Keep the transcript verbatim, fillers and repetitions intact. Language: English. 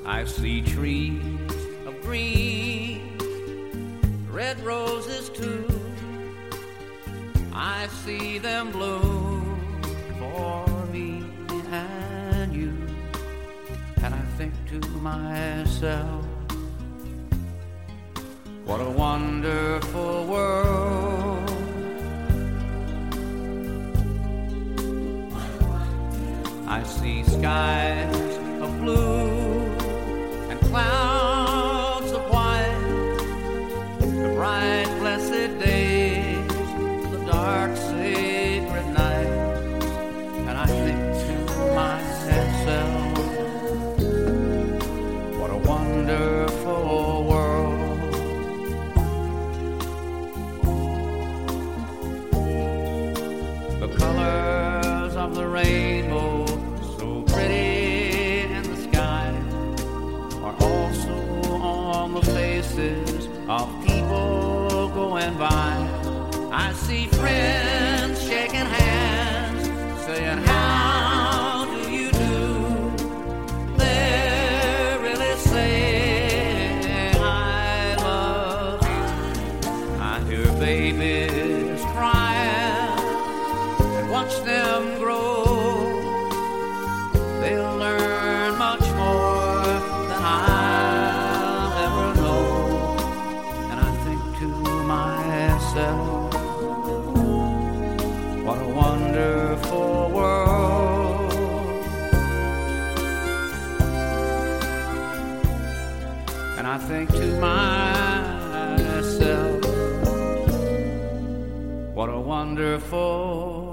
I see trees of green, red roses too. I see them bloom for me and you. And I think to myself, what a wonderful world. I see skies of blue and clouds of white, the bright blessed days, the dark sacred nights. And I think to myself, what a wonderful world. The colors of the rainbow, so pretty in the sky, are also on the faces of people going by. I see friends shaking hands, saying, how do you do? They're really saying, I love you. I hear babies crying and watch them grow. They'll learn much more than I'll ever know. And I think to myself, what a wonderful world. And I think to myself, what a wonderful